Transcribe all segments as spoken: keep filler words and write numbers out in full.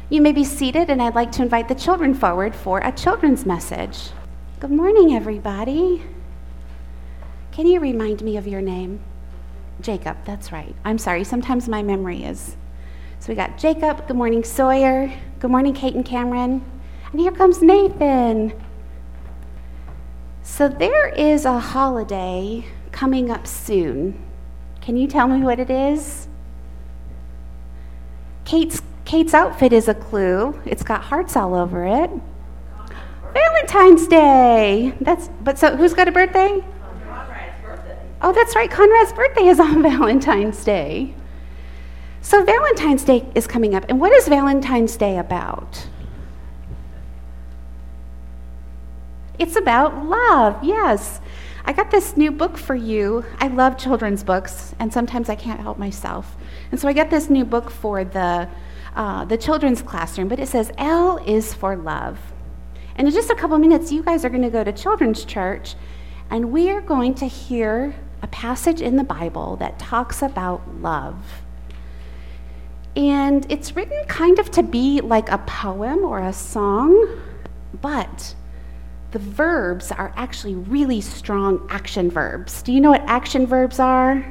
You may be seated, and I'd like to invite the children forward for a children's message. Good morning, everybody. Can you remind me of your name? Jacob, that's right. I'm sorry, sometimes my memory is. So we got Jacob. Good morning, Sawyer. Good morning, Kate and Cameron. And here comes Nathan. So there is a holiday coming up soon. Can you tell me what it is? Kate's Kate's outfit is a clue. It's got hearts all over it. Valentine's Day. That's but so who's got a birthday? Conrad's birthday. Oh, that's right. Conrad's birthday is on Valentine's Day. So Valentine's Day is coming up. And what is Valentine's Day about? It's about love. Yes. I got this new book for you. I love children's books, and sometimes I can't help myself. And so I got this new book for the uh, the children's classroom, but it says L is for love. And in just a couple minutes, you guys are going to go to children's church, and we are going to hear a passage in the Bible that talks about love. And it's written kind of to be like a poem or a song, but the verbs are actually really strong action verbs. Do you know what action verbs are?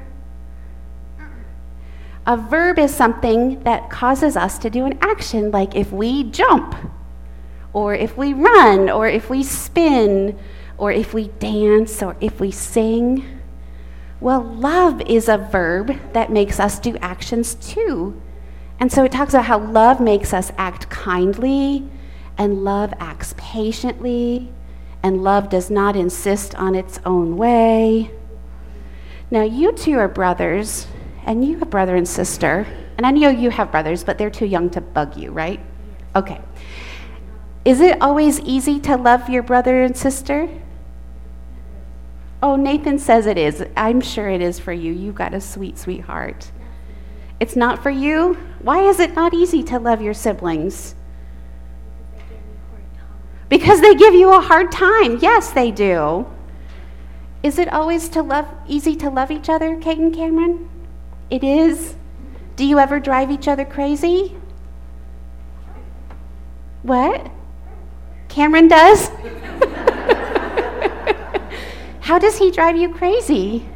A verb is something that causes us to do an action, like if we jump, or if we run, or if we spin, or if we dance, or if we sing. Well, love is a verb that makes us do actions too. And so it talks about how love makes us act kindly, and love acts patiently, and love does not insist on its own way. Now, you two are brothers, and you have brother and sister. And I know you have brothers, but they're too young to bug you, right? Okay. Is it always easy to love your brother and sister? Oh, Nathan says it is. I'm sure it is for you. You've got a sweet, sweet heart. It's not for you? Why is it not easy to love your siblings? Because they give you a hard time. Yes, they do. Is it always to love easy to love each other, Kate and Cameron? It is. Do you ever drive each other crazy? What? Cameron does? How does he drive you crazy?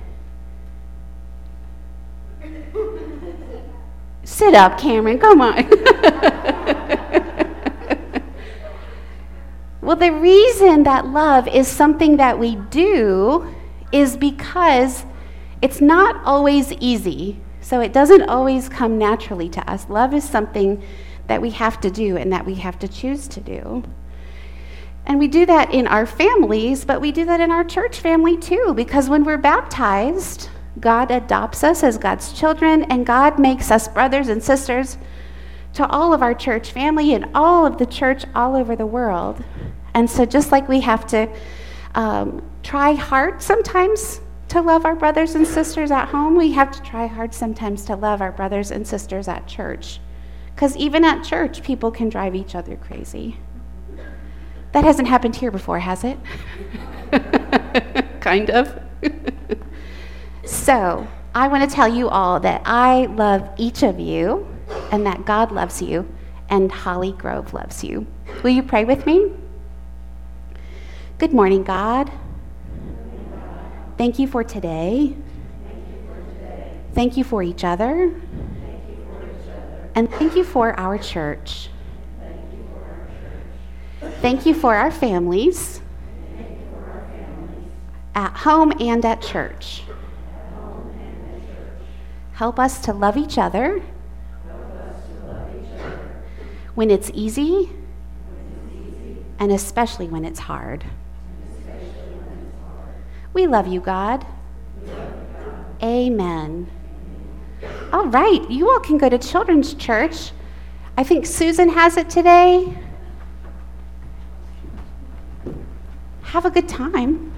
Sit up, Cameron. Come on. Well, the reason that love is something that we do is because it's not always easy. So it doesn't always come naturally to us. Love is something that we have to do and that we have to choose to do. And we do that in our families, but we do that in our church family too, because when we're baptized, God adopts us as God's children, and God makes us brothers and sisters to all of our church family and all of the church all over the world. And so just like we have to um, try hard sometimes to love our brothers and sisters at home, we have to try hard sometimes to love our brothers and sisters at church. Because even at church, people can drive each other crazy. That hasn't happened here before, has it? Kind of. So I want to tell you all that I love each of you, and that God loves you, and Holly Grove loves you. Will you pray with me? Good morning, God. Thank you for today. Thank you for each other. And thank you for our church. Thank you for our families, at home and at church. Help us to love each other when it's easy, and especially when it's hard. We love you, God. Amen. All right, you all can go to children's church. I think Susan has it today. Have a good time.